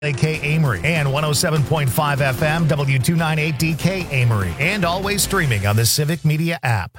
AK Amory and 107.5 FM W298DK Amory, and always streaming on the Civic Media app.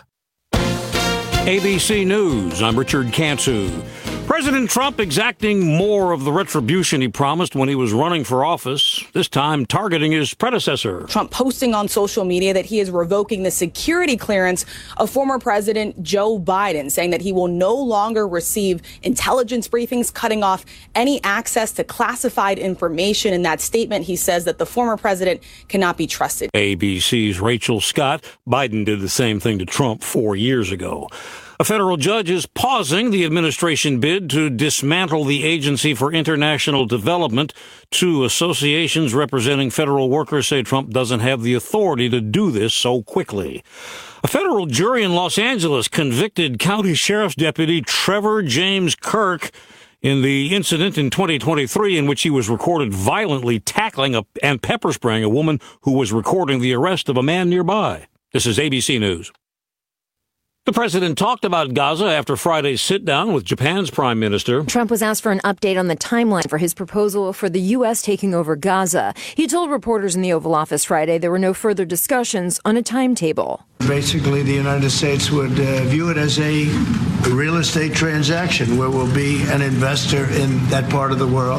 ABC News, I'm Richard Cantu. President Trump exacting more of the retribution he promised when he was running for office, this time targeting his predecessor. Trump posting on social media that he is revoking the security clearance of former President Joe Biden, saying that he will no longer receive intelligence briefings, cutting off any access to classified information. In that statement, he says that the former president cannot be trusted. ABC's Rachel Scott. Biden did the same thing to Trump 4 years ago. A federal judge is pausing the administration bid to dismantle the Agency for International Development. Two associations representing federal workers say Trump doesn't have the authority to do this so quickly. A federal jury in Los Angeles convicted County Sheriff's Deputy Trevor James Kirk in the incident in 2023 in which he was recorded violently tackling and pepper spraying a woman who was recording the arrest of a man nearby. This is ABC News. The president talked about Gaza after Friday's sit-down with Japan's prime minister. Trump was asked for an update on the timeline for his proposal for the U.S. taking over Gaza. He told reporters in the Oval Office Friday there were no further discussions on a timetable. Basically, the United States would view it as a real estate transaction where we'll be an investor in that part of the world.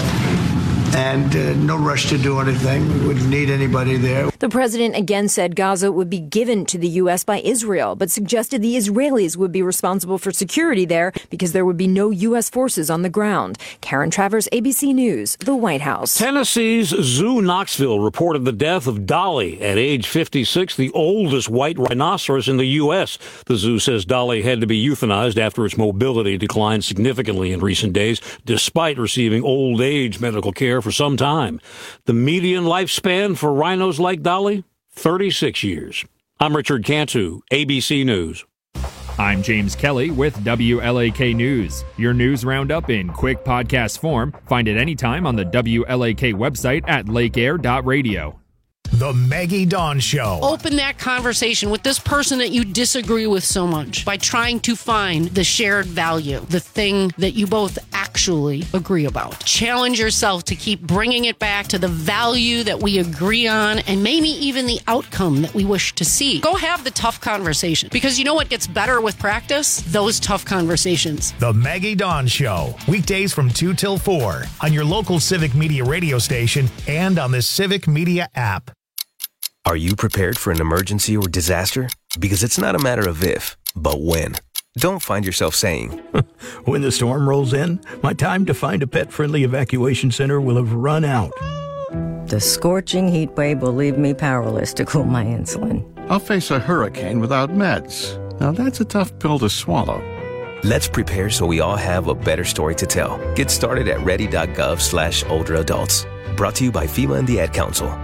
And no rush to do anything. We wouldn't need anybody there. The president again said Gaza would be given to the U.S. by Israel, but suggested the Israelis would be responsible for security there because there would be no U.S. forces on the ground. Karen Travers, ABC News, the White House. Tennessee's Zoo Knoxville reported the death of Dolly at age 56, the oldest white rhinoceros in the U.S. The zoo says Dolly had to be euthanized after its mobility declined significantly in recent days, despite receiving old age medical care for some time. The median lifespan for rhinos like Dolly, 36 years. I'm Richard Cantu, ABC News. I'm James Kelly with WLAK News. Your news roundup in quick podcast form. Find it anytime on the WLAK website at lakeair.radio. The Maggie Dawn Show. Open that conversation with this person that you disagree with so much by trying to find the shared value, the thing that you both actually agree about. Challenge yourself to keep bringing it back to the value that we agree on and maybe even the outcome that we wish to see. Go have the tough conversation, because you know what gets better with practice? Those tough conversations. The Maggie Dawn Show. Weekdays from 2 till 4 on your local Civic Media radio station and on the Civic Media app. Are you prepared for an emergency or disaster? Because it's not a matter of if, but when. Don't find yourself saying, when the storm rolls in, my time to find a pet-friendly evacuation center will have run out. The scorching heat wave will leave me powerless to cool my insulin. I'll face a hurricane without meds. Now that's a tough pill to swallow. Let's prepare so we all have a better story to tell. Get started at ready.gov/older adults. Brought to you by FEMA and the Ad Council.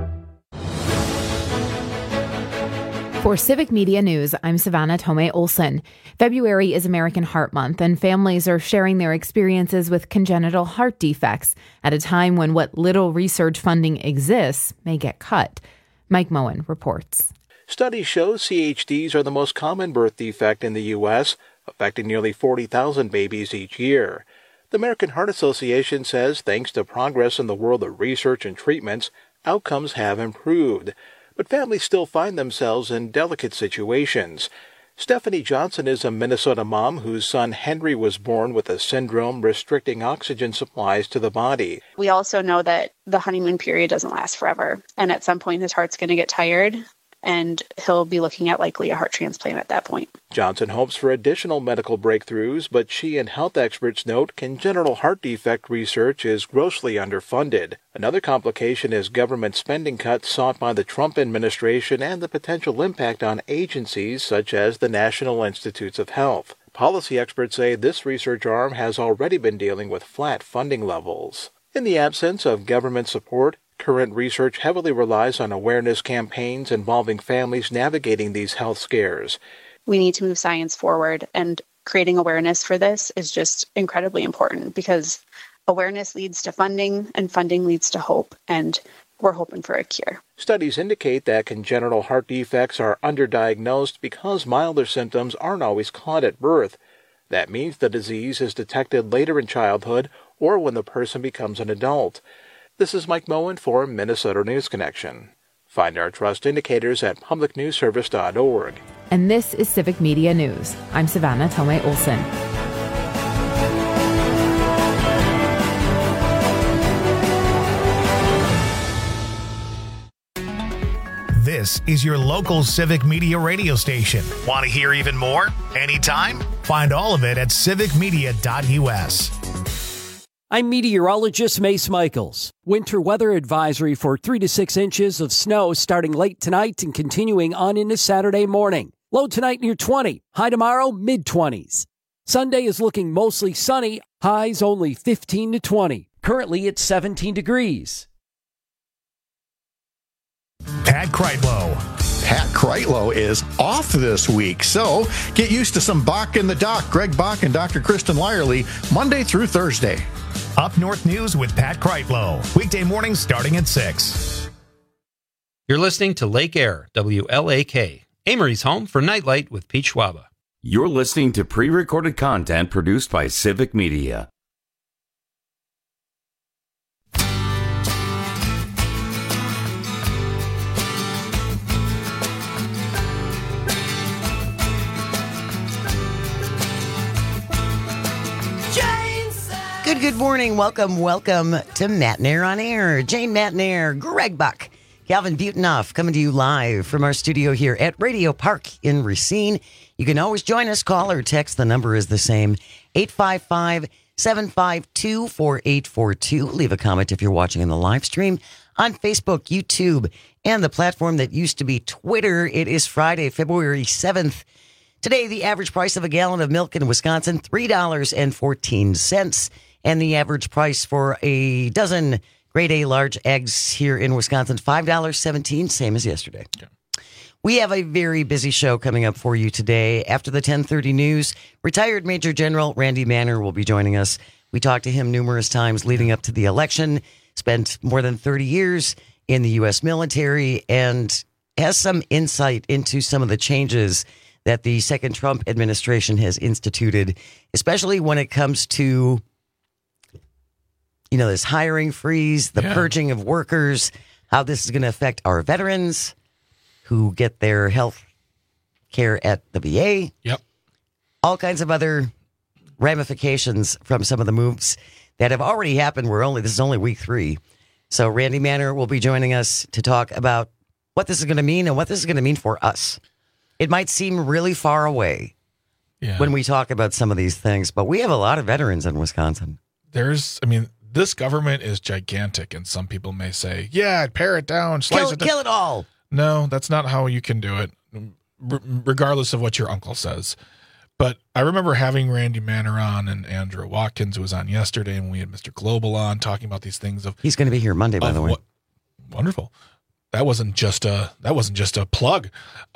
For Civic Media News, I'm Savannah Tomei Olson. February is American Heart Month, and families are sharing their experiences with congenital heart defects at a time when what little research funding exists may get cut. Mike Moen reports. Studies show CHDs are the most common birth defect in the U.S., affecting nearly 40,000 babies each year. The American Heart Association says thanks to progress in the world of research and treatments, outcomes have improved. But families still find themselves in delicate situations. Stephanie Johnson is a Minnesota mom whose son Henry was born with a syndrome restricting oxygen supplies to the body. We also know that the honeymoon period doesn't last forever, and at some point his heart's going to get tired, and he'll be looking at likely a heart transplant at that point. Johnson hopes for additional medical breakthroughs, but she and health experts note congenital heart defect research is grossly underfunded. Another complication is government spending cuts sought by the Trump administration and the potential impact on agencies such as the National Institutes of Health. Policy experts say this research arm has already been dealing with flat funding levels. In the absence of government support, current research heavily relies on awareness campaigns involving families navigating these health scares. We need to move science forward, and creating awareness for this is just incredibly important because awareness leads to funding, and funding leads to hope, and we're hoping for a cure. Studies indicate that congenital heart defects are underdiagnosed because milder symptoms aren't always caught at birth. That means the disease is detected later in childhood or when the person becomes an adult. This is Mike Moen for Minnesota News Connection. Find our trust indicators at publicnewsservice.org. And this is Civic Media News. I'm Savannah Tomei Olson. This is your local Civic Media radio station. Want to hear even more? Anytime? Find all of it at civicmedia.us. I'm meteorologist Mace Michaels. Winter weather advisory for 3 to 6 inches of snow starting late tonight and continuing on into Saturday morning. Low tonight near 20. High tomorrow, mid-20s. Sunday is looking mostly sunny. Highs only 15 to 20. Currently it's 17 degrees. Pat Kreitlow. Pat Kreitlow is off this week, so get used to some Bach in the Dock. Greg Bach and Dr. Kristen Lyerly, Monday through Thursday. Up North News with Pat Kreitlow. Weekday mornings starting at 6. You're listening to Lake Air, WLAK, Amory's home for Nightlight with Pete Schwaba. You're listening to pre-recorded content produced by Civic Media. Good morning. Welcome to Matt Nair on Air. Jane Matt Nair, Greg Buck, Calvin Butonoff coming to you live from our studio here at Radio Park in Racine. You can always join us, call or text. The number is the same, 855-752-4842. Leave a comment if you're watching in the live stream on Facebook, YouTube, and the platform that used to be Twitter. It is Friday, February 7th. Today, the average price of a gallon of milk in Wisconsin, $3.14. And the average price for a dozen grade A large eggs here in Wisconsin, $5.17, same as yesterday. Okay. We have a very busy show coming up for you today. After the 10:30 news, retired Major General Randy Manner will be joining us. We talked to him numerous times leading up to the election, spent more than 30 years in the U.S. military, and has some insight into some of the changes that the second Trump administration has instituted, especially when it comes to, you know, this hiring freeze, the purging of workers, how this is going to affect our veterans who get their health care at the VA. Yep. All kinds of other ramifications from some of the moves that have already happened. This is only week 3. So Randy Manner will be joining us to talk about what this is going to mean and what this is going to mean for us. It might seem really far away when we talk about some of these things, but we have a lot of veterans in Wisconsin. This government is gigantic, and some people may say, pare it down, kill it all. No, that's not how you can do it, regardless of what your uncle says. But I remember having Randy Manner on and Andrew Watkins, who was on yesterday, and we had Mr. Global on talking about these things. He's going to be here Monday, by the way. Wonderful. That wasn't just a plug.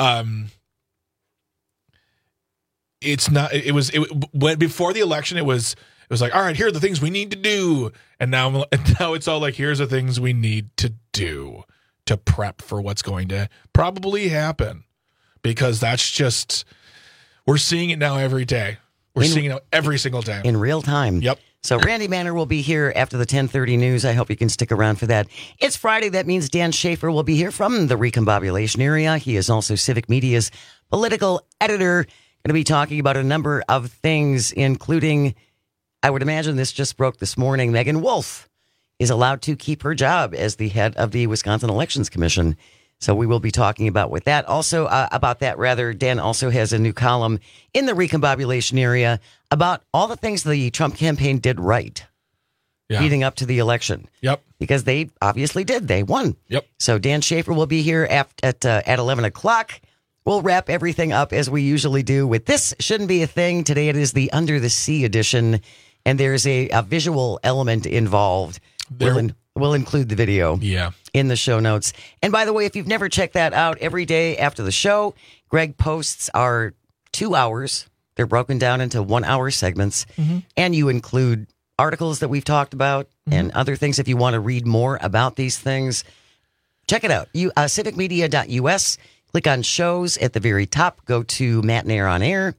Before the election, it was like, all right, here are the things we need to do. And now it's all like, here's the things we need to do to prep for what's going to probably happen. Because that's just, we're seeing it now every day. We're seeing it now every single day. In real time. Yep. So Randy Manner will be here after the 10:30 news. I hope you can stick around for that. It's Friday. That means Dan Schaefer will be here from the Recombobulation area. He is also Civic Media's political editor. Going to be talking about a number of things, including, I would imagine this just broke this morning, Megan Wolf is allowed to keep her job as the head of the Wisconsin Elections Commission. So we will be talking about Dan also has a new column in the Recombobulation area about all the things the Trump campaign did right leading up to the election. Yep. Because they obviously did. They won. Yep. So Dan Schaefer will be here at 11 o'clock. We'll wrap everything up as we usually do with This Shouldn't Be a Thing. Today it is the Under the Sea edition, and there's a visual element involved. We'll include the video in the show notes. And by the way, if you've never checked that out, every day after the show, Greg posts our 2 hours. They're broken down into 1 hour segments, and you include articles that we've talked about and other things. If you want to read more about these things, check it out. civicmedia.us. Click on shows at the very top. Go to Matt Nair on Air.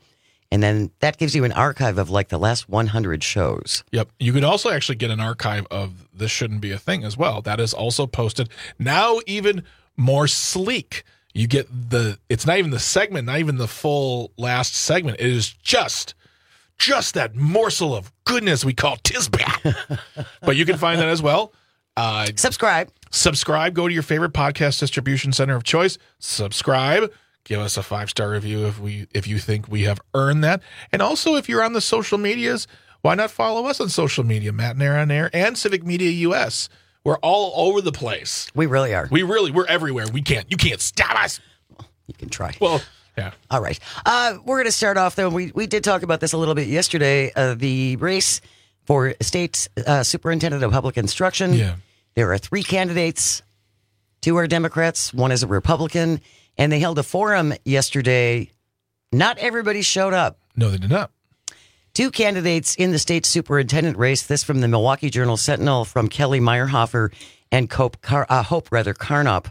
And then that gives you an archive of like the last 100 shows. Yep. You could also actually get an archive of This Shouldn't Be a Thing as well. That is also posted. Now even more sleek. You get it's not even the segment, not even the full last segment. It is just that morsel of goodness we call Tisbat. But you can find that as well. Subscribe. Go to your favorite podcast distribution center of choice. Subscribe. Give us a 5-star review if you think we have earned that. And also, if you're on the social medias, why not follow us on social media? Matt and Aaron on Air and Civic Media US. We're all over the place. We really are. We're everywhere. You can't stop us. You can try. Well, yeah. All right. We're going to start off, though. We did talk about this a little bit yesterday. The race for state superintendent of public instruction. Yeah. There are 3 candidates. 2 are Democrats. 1 is a Republican. And they held a forum yesterday. Not everybody showed up. No, they did not. 2 candidates in the state superintendent race. This from the Milwaukee Journal-Sentinel from Kelly Meyerhofer and Hope Carnop.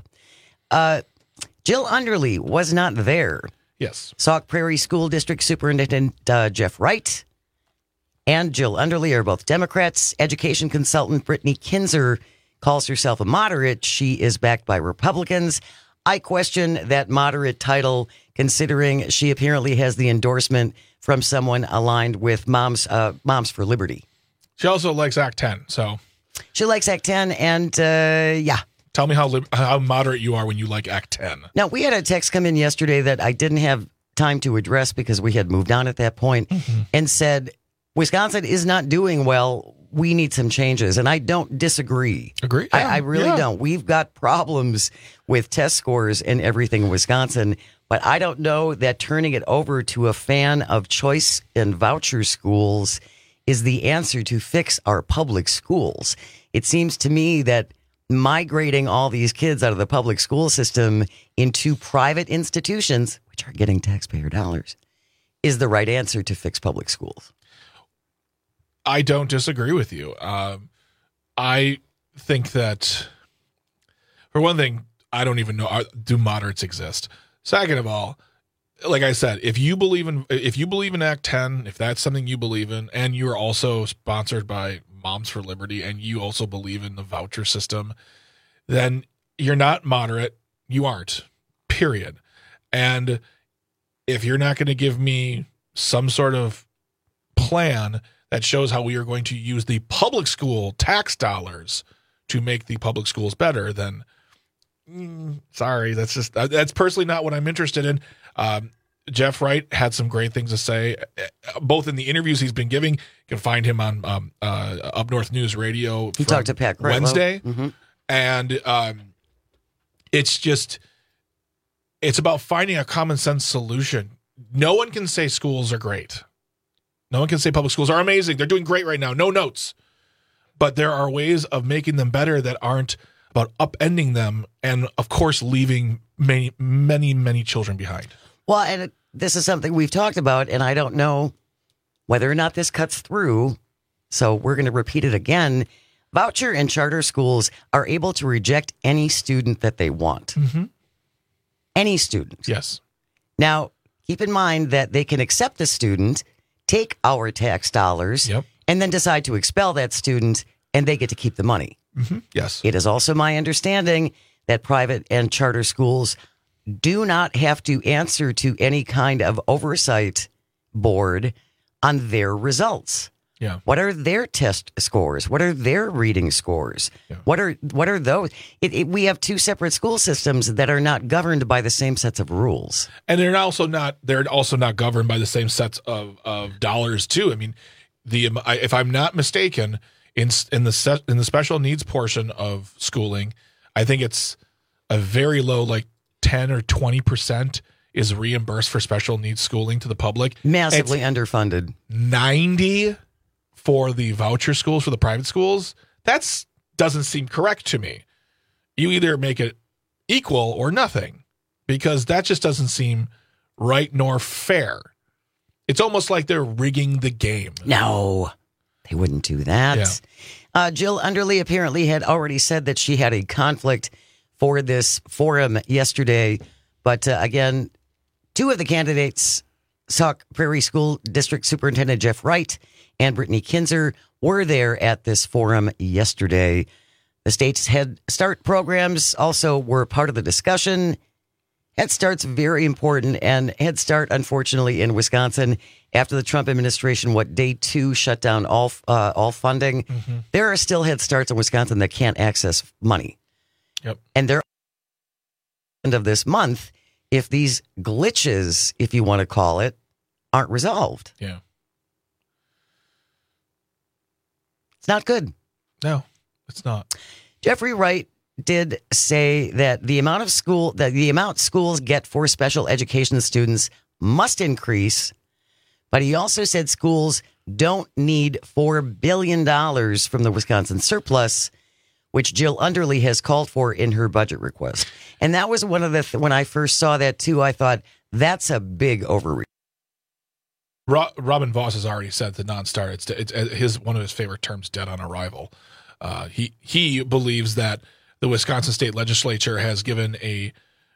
Jill Underly was not there. Yes. Sauk Prairie School District Superintendent Jeff Wright and Jill Underly are both Democrats. Education consultant Brittany Kinzer calls herself a moderate. She is backed by Republicans. I question that moderate title, considering she apparently has the endorsement from someone aligned with Moms for Liberty. She also likes Act 10, so. She likes Act 10, and yeah. Tell me how moderate you are when you like Act 10. Now, we had a text come in yesterday that I didn't have time to address because we had moved on at that point, and said, Wisconsin is not doing well. We need some changes. And I don't disagree. Agree? I really don't. We've got problems with test scores and everything in Wisconsin, but I don't know that turning it over to a fan of choice and voucher schools is the answer to fix our public schools. It seems to me that migrating all these kids out of the public school system into private institutions, which are getting taxpayer dollars, is the right answer to fix public schools. I don't disagree with you. I think that, for one thing, I don't even know, do moderates exist? Second of all, like I said, if you believe in Act 10, if that's something you believe in, and you're also sponsored by Moms for Liberty, and you also believe in the voucher system, then you're not moderate. You aren't, period. And if you're not going to give me some sort of plan that shows how we are going to use the public school tax dollars to make the public schools better, then sorry, that's personally not what I'm interested in. Jeff Wright had some great things to say, both in the interviews he's been giving. You can find him on Up North News Radio. He talked to Pat Gretlow Wednesday. And it's about finding a common sense solution. No one can say schools are great. No one can say public schools are amazing. They're doing great right now. No notes. But there are ways of making them better that aren't about upending them and, of course, leaving many, many, many children behind. Well, and this is something we've talked about, and I don't know whether or not this cuts through, so we're going to repeat it again. Voucher and charter schools are able to reject any student that they want. Any student. Yes. Now, keep in mind that they can accept a student, take our tax dollars, and then decide to expel that student, and they get to keep the money. Yes. It is also my understanding that private and charter schools do not have to answer to any kind of oversight board on their results. Yeah. What are their test scores? What are their reading scores? Yeah. What are those? We have 2 separate school systems that are not governed by the same sets of rules. And they're also not governed by the same sets of dollars too. I mean, if I'm not mistaken, in the special needs portion of schooling, I think it's a very low, like 10 or 20% is reimbursed for special needs schooling to the public. Massively underfunded. 90 for the voucher schools, for the private schools. That doesn't seem correct to me. You either make it equal or nothing, because that just doesn't seem right nor fair. It's almost like they're rigging the game. No, they wouldn't do that. Yeah. Jill Underly apparently had already said that she had a conflict for this forum yesterday. But again, 2 of the candidates Sauk Prairie School District Superintendent Jeff Wright and Brittany Kinzer were there at this forum yesterday. The state's Head Start programs also were part of the discussion. Head Start's very important, and Head Start, unfortunately, in Wisconsin, after the Trump administration, day 2 shut down all funding, there are still Head Starts in Wisconsin that can't access money. Yep. And they're end of this month if these glitches, if you want to call it, aren't resolved. Yeah. It's not good. No, it's not. Jeffrey Wright did say that the amount schools get for special education students must increase, but he also said schools don't need $4 billion from the Wisconsin surplus, which Jill Underly has called for in her budget request. And that was one of the when I first saw that too, I thought that's a big overreach. Robin Voss has already said the non-starter. It's one of his favorite terms, dead on arrival. He believes that the Wisconsin State Legislature has given they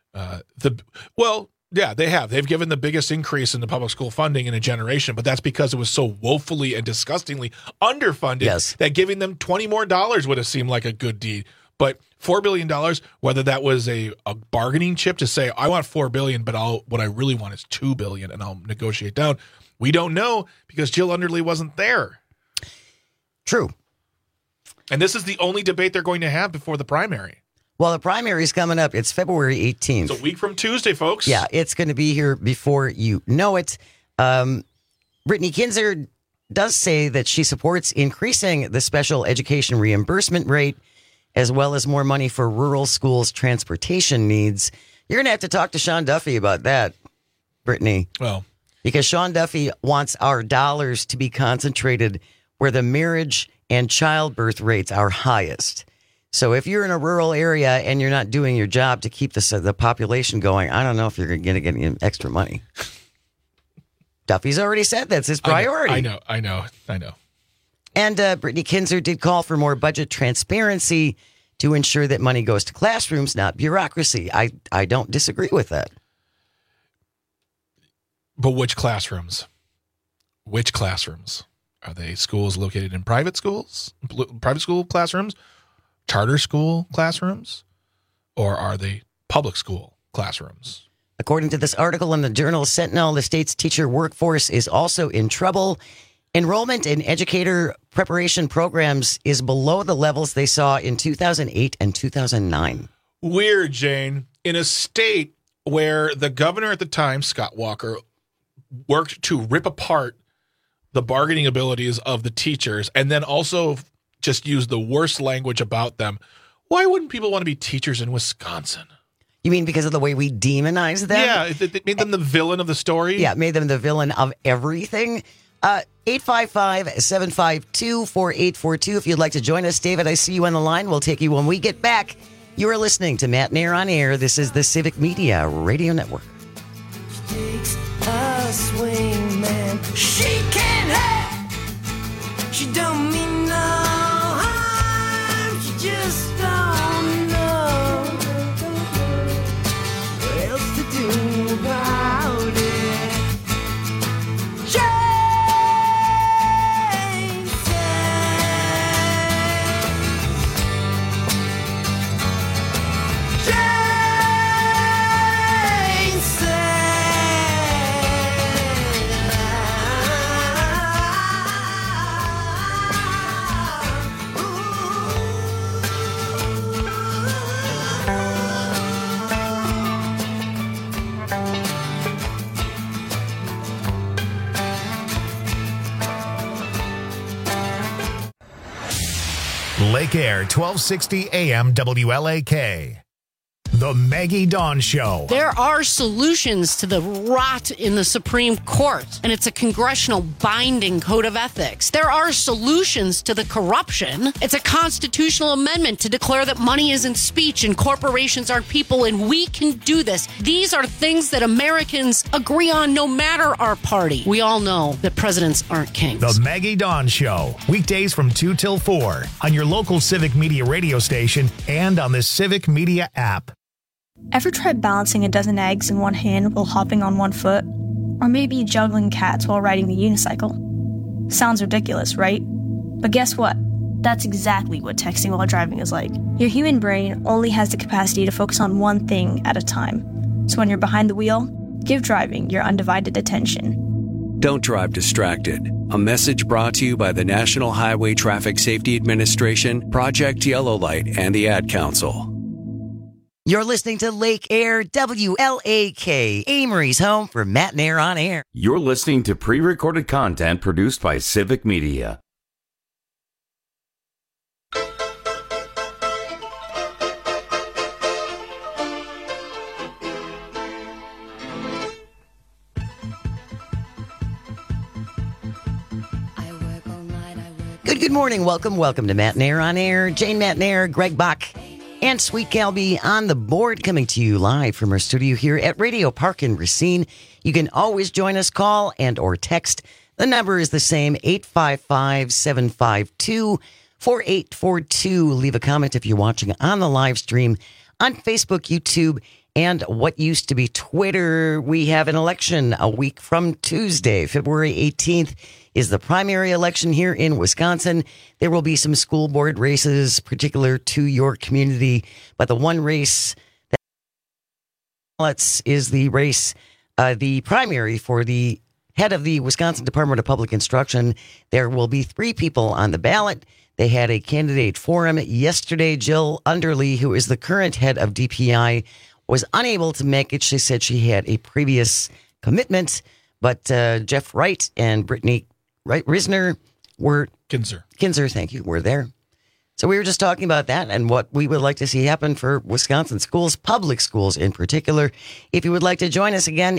have. They've given the biggest increase in the public school funding in a generation, but that's because it was so woefully and disgustingly underfunded that giving them $20 more would have seemed like a good deed. But $4 billion, whether that was a bargaining chip to say, I want $4 billion, but what I really want is $2 billion, and I'll negotiate down. We don't know because Jill Underly wasn't there. True. And this is the only debate they're going to have before the primary. Well, the primary is coming up. It's February 18th. It's a week from Tuesday, folks. Yeah, it's going to be here before you know it. Brittany Kinzer does say that she supports increasing the special education reimbursement rate, as well as more money for rural schools' transportation needs. You're going to have to talk to Sean Duffy about that, Brittany. Well, because Sean Duffy wants our dollars to be concentrated where the marriage and childbirth rates are highest. So if you're in a rural area and you're not doing your job to keep the population going, I don't know if you're going to get any extra money. Duffy's already said that's his priority. I know. And Brittany Kinzer did call for more budget transparency to ensure that money goes to classrooms, not bureaucracy. I don't disagree with that. But which classrooms? Which classrooms? Are they schools located in private schools? Private school classrooms? Charter school classrooms? Or are they public school classrooms? According to this article in the Journal Sentinel, the state's teacher workforce is also in trouble. Enrollment in educator preparation programs is below the levels they saw in 2008 and 2009. Weird, Jane. In a state where the governor at the time, Scott Walker, worked to rip apart the bargaining abilities of the teachers and then also just use the worst language about them, why wouldn't people want to be teachers in Wisconsin? You mean because of the way we demonize them? Yeah, it made them the villain of the story. Yeah, it made them the villain of everything. 855-752-4842 if you'd like to join us. David, I see you on the line. We'll take you when we get back. You are listening to Matt Nair on Air. This is the Civic Media Radio Network. Takes a swing, man. She can't have. She don't mean no harm. She just don't know what else to do about it. Lake Air, 1260 AM WLAK. The Maggie Dawn Show. There are solutions to the rot in the Supreme Court, and it's a congressional binding code of ethics. There are solutions to the corruption. It's a constitutional amendment to declare that money isn't speech and corporations aren't people, and we can do this. These are things that Americans agree on no matter our party. We all know that presidents aren't kings. The Maggie Dawn Show. Weekdays from 2 till 4 on your local Civic Media radio station and on the Civic Media app. Ever tried balancing a dozen eggs in one hand while hopping on one foot? Or maybe juggling cats while riding the unicycle. Sounds ridiculous, right? But guess what? That's exactly what texting while driving is like. Your human brain only has the capacity to focus on one thing at a time. So when you're behind the wheel, give driving your undivided attention. Don't drive distracted. A message brought to you by the National Highway Traffic Safety Administration, Project Yellow Light, and the Ad Council. You're listening to Lake Air, WLAK, Amory's home for Matt and Air on Air. You're listening to pre-recorded content produced by Civic Media. Good morning. Welcome to Matt and Air on Air. Jane Matt and Air, Greg Bach, and Sweet Galby on the board, coming to you live from our studio here at Radio Park in Racine. You can always join us, call and or text. The number is the same, 855-752-4842. Leave a comment if you're watching on the live stream on Facebook, YouTube, and what used to be Twitter. We have an election a week from Tuesday, February 18th. Is the primary election here in Wisconsin. There will be some school board races particular to your community, but the one race that is the race, the primary for the head of the Wisconsin Department of Public Instruction. There will be 3 people on the ballot. They had a candidate forum yesterday. Jill Underly, who is the current head of DPI, was unable to make it. She said she had a previous commitment, but Jeff Wright and Brittany Risner were... Kinzer, thank you, were there. So we were just talking about that and what we would like to see happen for Wisconsin schools, public schools in particular. If you would like to join us again,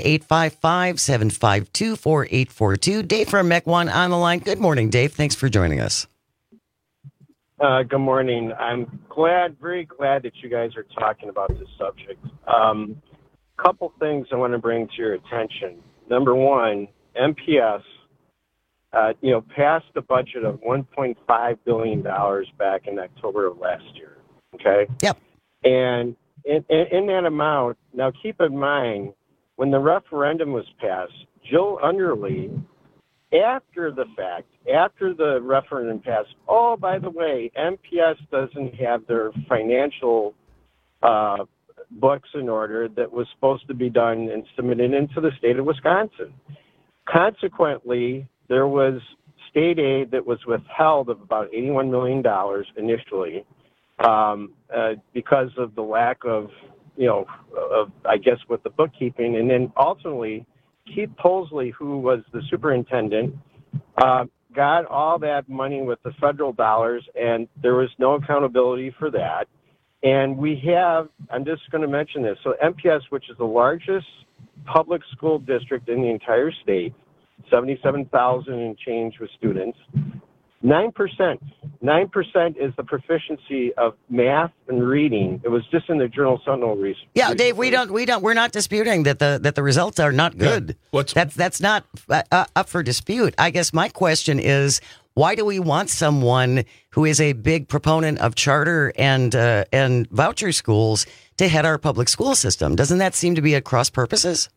855-752-4842. Dave from MEC1 on the line. Good morning, Dave. Thanks for joining us. Good morning. I'm very glad that you guys are talking about this subject. Couple things I want to bring to your attention. Number one, MPS passed a budget of $1.5 billion back in October of last year. Okay? Yep. And in that amount, now keep in mind, when the referendum was passed, Jill Underly, after the referendum passed, oh, by the way, MPS doesn't have their financial books in order that was supposed to be done and submitted into the state of Wisconsin. Consequently, there was state aid that was withheld of about $81 million initially because of the lack of, I guess, with the bookkeeping. And then ultimately, Keith Polsley, who was the superintendent, got all that money with the federal dollars, and there was no accountability for that. And we have, I'm just going to mention this, so MPS, which is the largest public school district in the entire state, 77,000 and change with students. 9% is the proficiency of math and reading. It was just in the Journal Sentinel recently. Yeah, Dave, we're not disputing that the results are not good. Yeah. That's not up for dispute. I guess my question is, why do we want someone who is a big proponent of charter and voucher schools to head our public school system? Doesn't that seem to be at cross purposes?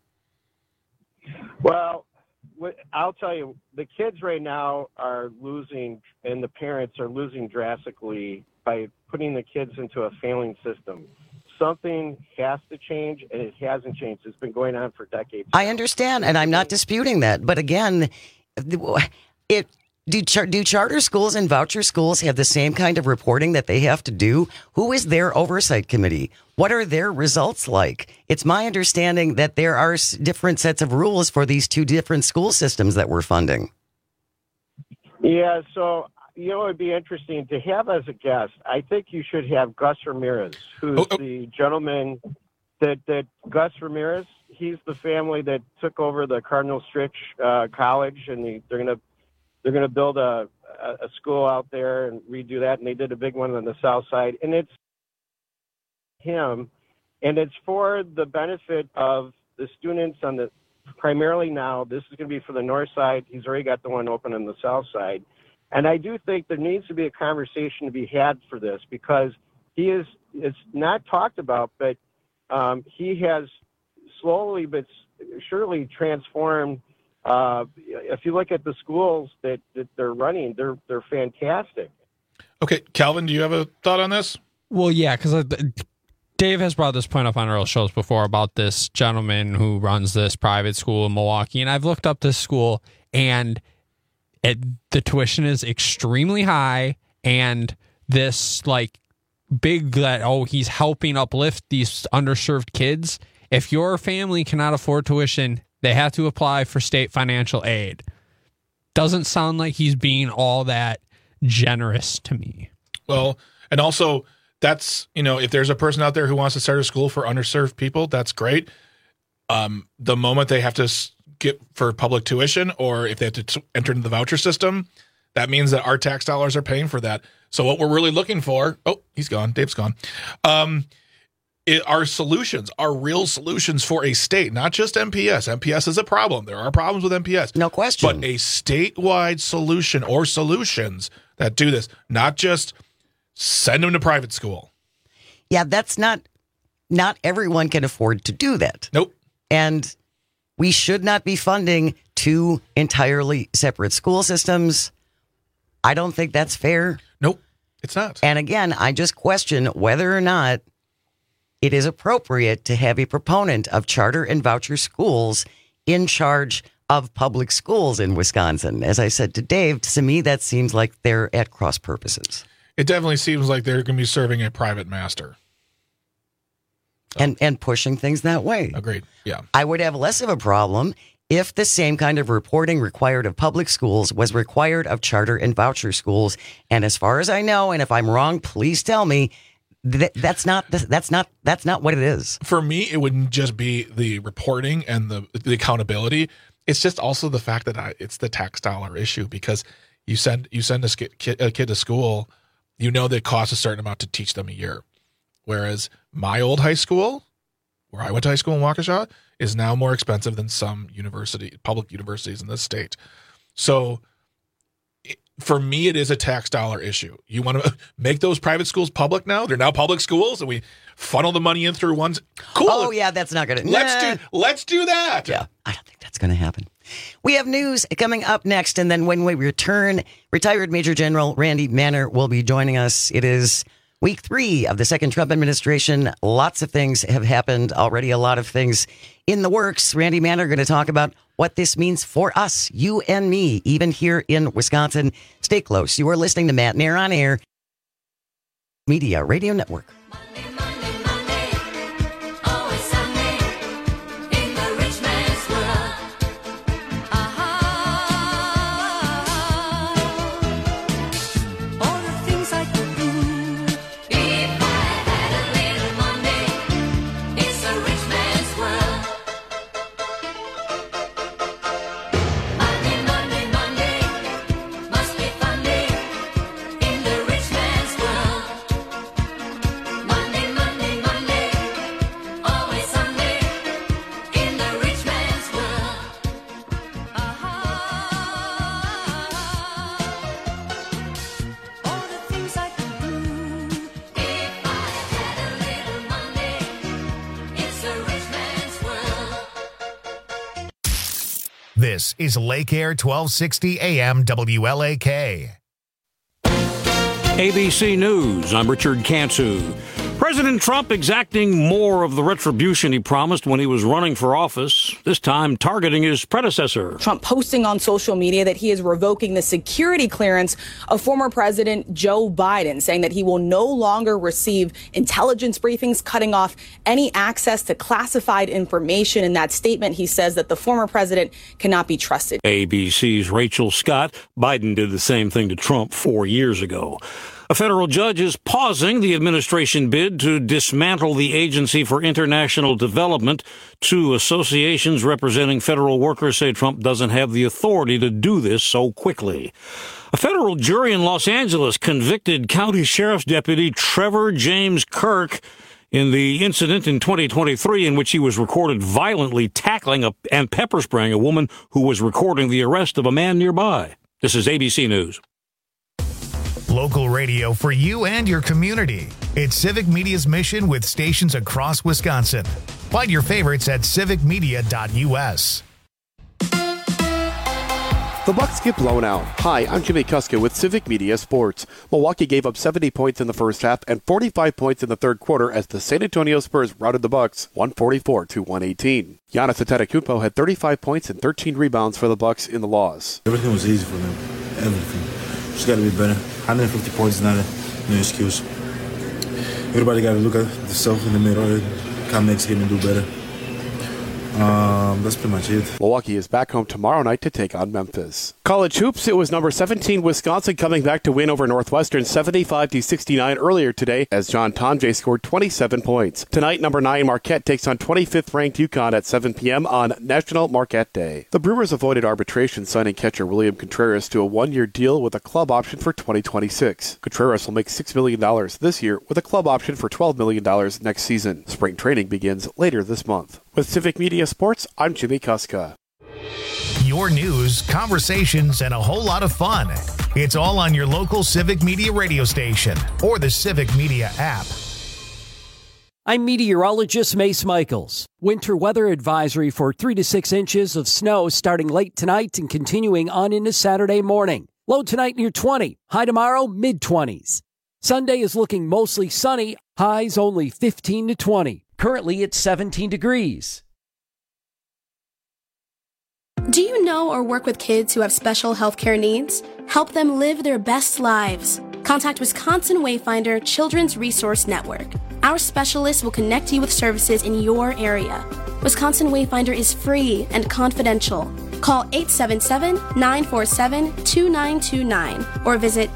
Well, I'll tell you, the kids right now are losing, and the parents are losing drastically by putting the kids into a failing system. Something has to change, and it hasn't changed. It's been going on for decades. I understand, and I'm not disputing that. But again, do charter schools and voucher schools have the same kind of reporting that they have to do? Who is their oversight committee? What are their results like? It's my understanding that there are different sets of rules for these 2 different school systems that we're funding. Yeah, so, it'd be interesting to have as a guest. I think you should have Gus Ramirez, who's the gentleman that Gus Ramirez, he's the family that took over the Cardinal Stritch College, and they're going to build a school out there and redo that, and they did a big one on the south side, and it's him, and it's for the benefit of the students on the, primarily now, this is going to be for the north side. He's already got the one open on the south side, and I do think there needs to be a conversation to be had for this, because it's not talked about, but he has slowly but surely transformed. If you look at the schools that they're running, they're fantastic. Okay, Calvin, do you have a thought on this? Well, yeah, because Dave has brought this point up on earlier shows before about this gentleman who runs this private school in Milwaukee, and I've looked up this school, and the tuition is extremely high, and this like big that he's helping uplift these underserved kids. If your family cannot afford tuition, they have to apply for state financial aid. Doesn't sound like he's being all that generous to me. Well, and also that's, if there's a person out there who wants to start a school for underserved people, that's great. The moment they have to get for public tuition, or if they have to enter into the voucher system, that means that our tax dollars are paying for that. So what we're really looking for, he's gone, Dave's gone, are solutions, are real solutions for a state, not just MPS. MPS is a problem. There are problems with MPS. No question. But a statewide solution or solutions that do this, not just send them to private school. Yeah, that's not everyone can afford to do that. Nope. And we should not be funding two entirely separate school systems. I don't think that's fair. Nope, it's not. And again, I just question whether or not it is appropriate to have a proponent of charter and voucher schools in charge of public schools in Wisconsin. As I said to Dave, to me, that seems like they're at cross purposes. It definitely seems like they're going to be serving a private master. And pushing things that way. Agreed. Yeah. I would have less of a problem if the same kind of reporting required of public schools was required of charter and voucher schools. And as far as I know, and if I'm wrong, please tell me, that's not what it is. For me, it wouldn't just be the reporting and the accountability. It's just also the fact that it's the tax dollar issue, because you send a kid to school, that it costs a certain amount to teach them a year. Whereas my old high school, where I went to high school in Waukesha, is now more expensive than some public universities in this state. So for me, it is a tax dollar issue. You want to make those private schools public now? They're now public schools, and we funnel the money in through ones. Cool. Oh, yeah, that's not going to... Let's do that. Yeah, I don't think that's going to happen. We have news coming up next, and then when we return, retired Major General Randy Manner will be joining us. It is week 3 of the second Trump administration. Lots of things have happened already, a lot of things in the works. Randy Manner going to talk about what this means for us, you and me, even here in Wisconsin. Stay close. You are listening to Matt Nair on Air, Media Radio Network. This is Lake Air 1260 AM WLAK. ABC News, I'm Richard Cantu. President Trump exacting more of the retribution he promised when he was running for office, this time targeting his predecessor. Trump posting on social media that he is revoking the security clearance of former President Joe Biden, saying that he will no longer receive intelligence briefings, cutting off any access to classified information. In that statement, he says that the former president cannot be trusted. ABC's Rachel Scott. Biden did the same thing to Trump 4 years ago. A federal judge is pausing the administration bid to dismantle the Agency for International Development. 2 associations representing federal workers say Trump doesn't have the authority to do this so quickly. A federal jury in Los Angeles convicted County Sheriff's Deputy Trevor James Kirk in the incident in 2023 in which he was recorded violently tackling and pepper spraying a woman who was recording the arrest of a man nearby. This is ABC News. Local radio for you and your community. It's Civic Media's mission with stations across Wisconsin. Find your favorites at civicmedia.us. The Bucks get blown out. Hi, I'm Jimmy Kuska with Civic Media Sports. Milwaukee gave up 70 points in the first half and 45 points in the third quarter as the San Antonio Spurs routed the Bucks 144-118. Giannis Antetokounmpo had 35 points and 13 rebounds for the Bucks in the loss. Everything was easy for them. Everything. Just got to be better. 150 points is not no excuse. Everybody got to look at themselves in the mirror and come next game and do better. That's pretty much it. Milwaukee is back home tomorrow night to take on Memphis. College hoops, it was number 17 Wisconsin coming back to win over Northwestern 75-69 earlier today as John Tonje scored 27 points. Tonight, number 9 Marquette takes on 25th ranked UConn at 7 p.m. on National Marquette Day. The Brewers avoided arbitration, signing catcher William Contreras to a one-year deal with a club option for 2026. Contreras will make $6 million this year with a club option for $12 million next season. Spring training begins later this month. With Civic Media Sports, I'm Jimmy Kuska. Your news, conversations, and a whole lot of fun. It's all on your local Civic Media radio station or the Civic Media app. I'm meteorologist Mace Michaels. Winter weather advisory for 3 to 6 inches of snow starting late tonight and continuing on into Saturday morning. Low tonight near 20, high tomorrow mid-20s. Sunday is looking mostly sunny, highs only 15 to 20. Currently, it's 17 degrees. Do you know or work with kids who have special healthcare needs? Help them live their best lives. Contact Wisconsin Wayfinder Children's Resource Network. Our specialists will connect you with services in your area. Wisconsin Wayfinder is free and confidential. Call 877-947-2929 or visit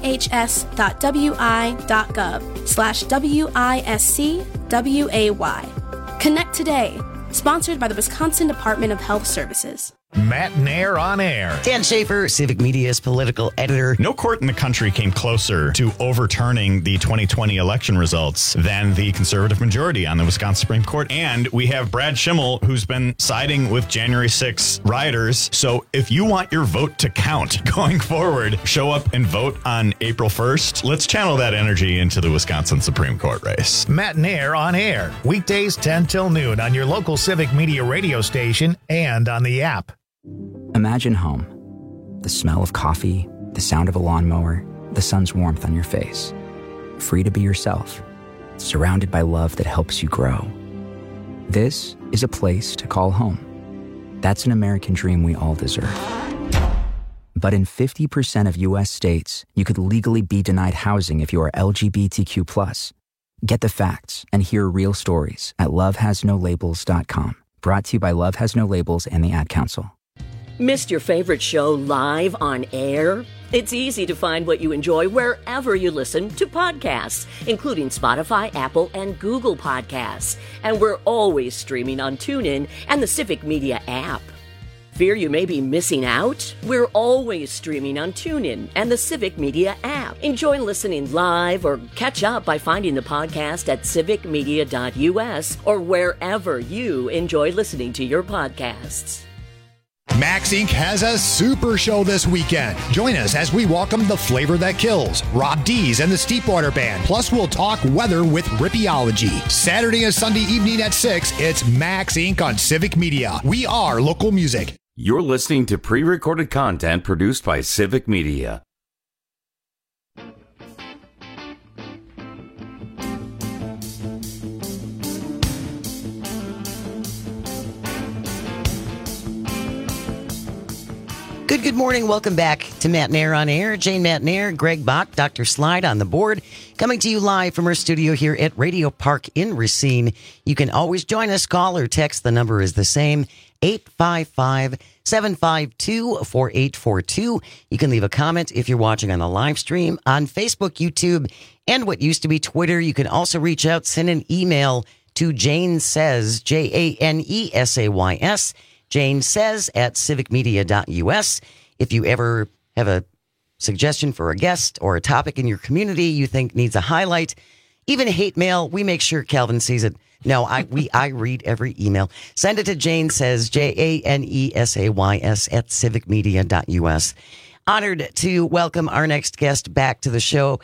dhs.wi.gov/WISCWAY. Connect today. Sponsored by the Wisconsin Department of Health Services. Matt Nair on air. Dan Schaefer, Civic Media's political editor. No court in the country came closer to overturning the 2020 election results than the conservative majority on the Wisconsin Supreme Court. And we have Brad Schimmel, who's been siding with January 6 rioters. So if you want your vote to count going forward, show up and vote on April 1st. Let's channel that energy into the Wisconsin Supreme Court race. Matt Nair on air. Weekdays 10 till noon on your local Civic Media radio station and on the app. Imagine home. The smell of coffee, the sound of a lawnmower, the sun's warmth on your face. Free to be yourself, surrounded by love that helps you grow. This is a place to call home. That's an American dream we all deserve. But in 50% of U.S. states, you could legally be denied housing if you are LGBTQ+. Get the facts and hear real stories at lovehasnolabels.com. Brought to you by Love Has No Labels and the Ad Council. Missed your favorite show live on air? It's easy to find what you enjoy wherever you listen to podcasts, including Spotify, Apple, and Google Podcasts. And we're always streaming on TuneIn and the Civic Media app. Fear you may be missing out? We're always streaming on TuneIn and the Civic Media app. Enjoy listening live or catch up by finding the podcast at civicmedia.us or wherever you enjoy listening to your podcasts. Max Inc. has a super show this weekend. Join us as we welcome The Flavor That Kills, Rob Dees and the Steepwater Band. Plus, we'll talk weather with Rippeology. Saturday and Sunday evening at 6, it's Max Inc. on Civic Media. We are local music. You're listening to pre-recorded content produced by Civic Media. Good morning. Welcome back to Matt Nair on Air. Jane Matt Nair, Greg Bach, Dr. Slide on the board. Coming to you live from our studio here at Radio Park in Racine. You can always join us, call or text. The number is the same, 855-752-4842. You can leave a comment if you're watching on the live stream on Facebook, YouTube, and what used to be Twitter. You can also reach out, send an email to Jane Says, JaneSays, Jane Says at civicmedia.us. If you ever have a suggestion for a guest or a topic in your community you think needs a highlight, even hate mail, we make sure Calvin sees it. No, I read every email. Send it to Jane Says, JaneSays at civicmedia.us. Honored to welcome our next guest back to the show.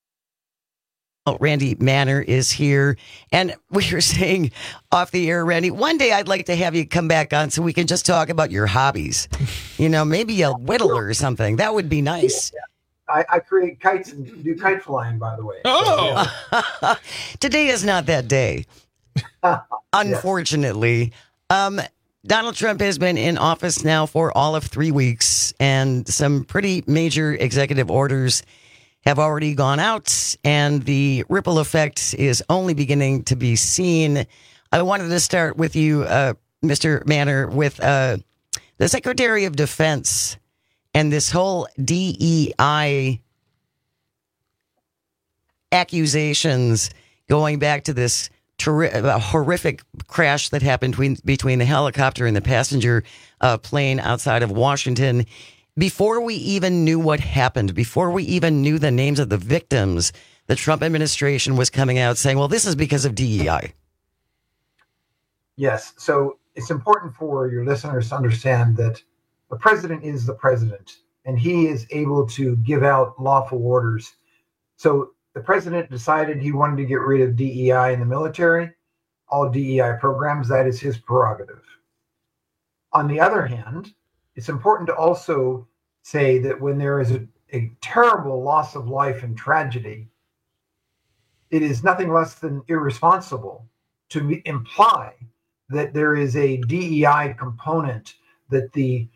Randy Manner is here. And we were saying off the air, Randy, one day I'd like to have you come back on so we can just talk about your hobbies. Maybe a whittler or something. That would be nice. I create kites and do kite flying, by the way. Oh! Today is not that day. Unfortunately. Donald Trump has been in office now for all of 3 weeks, and some pretty major executive orders have already gone out, and the ripple effect is only beginning to be seen. I wanted to start with you, Mr. Manner, with the Secretary of Defense and this whole DEI accusations going back to this horrific crash that happened between the helicopter and the passenger plane outside of Washington. Before we even knew what happened, before we even knew the names of the victims, the Trump administration was coming out saying, well, this is because of DEI. Yes. So it's important for your listeners to understand that the president is the president, and he is able to give out lawful orders. So the president decided he wanted to get rid of DEI in the military, all DEI programs. That is his prerogative. On the other hand, it's important to also say that when there is a terrible loss of life and tragedy, it is nothing less than irresponsible to imply that there is a DEI component, that the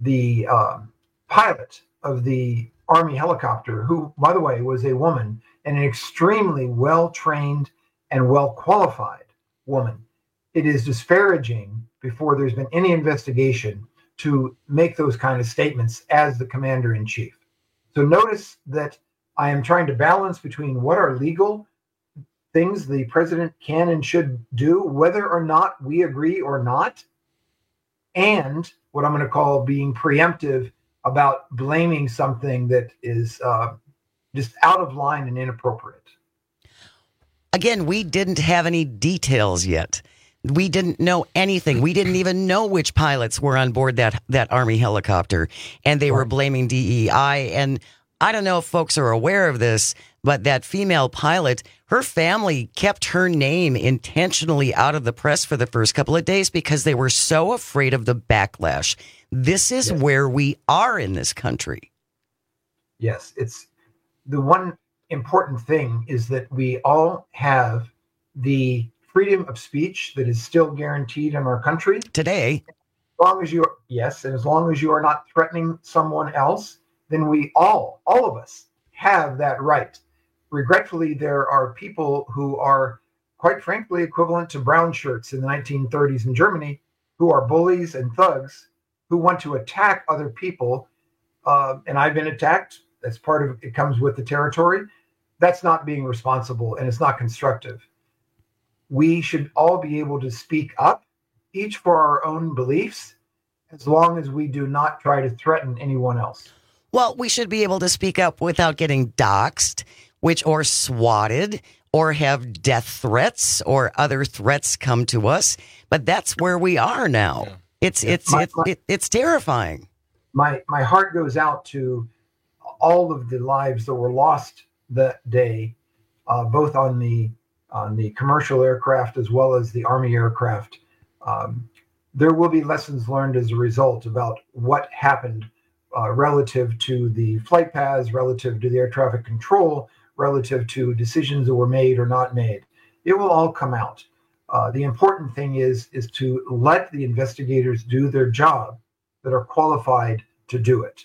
pilot of the Army helicopter, who, by the way, was a woman and an extremely well-trained and well-qualified woman, it is disparaging before there's been any investigation to make those kind of statements as the commander-in-chief. So notice that I am trying to balance between what are legal things the president can and should do, whether or not we agree or not, and what I'm going to call being preemptive about blaming something that is just out of line and inappropriate. Again, we didn't have any details yet. We didn't know anything. We didn't even know which pilots were on board that Army helicopter, and they were blaming DEI. And I don't know if folks are aware of this, but that female pilot, her family kept her name intentionally out of the press for the first couple of days because they were so afraid of the backlash. This is where we are in this country. Yes, it's the one important thing is that we all have the freedom of speech that is still guaranteed in our country today. As long as and as long as you are not threatening someone else, then we all of us have that right. Regretfully, there are people who are, quite frankly, equivalent to brown shirts in the 1930s in Germany, who are bullies and thugs who want to attack other people. And I've been attacked. That's part of it, comes with the territory. That's not being responsible, and it's not constructive. We should all be able to speak up, each for our own beliefs, as long as we do not try to threaten anyone else. Well, we should be able to speak up without getting doxxed, or swatted, or have death threats or other threats come to us. But that's where we are now. Yeah. It's terrifying. My heart goes out to all of the lives that were lost that day, both on the commercial aircraft as well as the Army aircraft. There will be lessons learned as a result about what happened relative to the flight paths, relative to the air traffic control, relative to decisions that were made or not made. It will all come out. The important thing is to let the investigators do their job that are qualified to do it.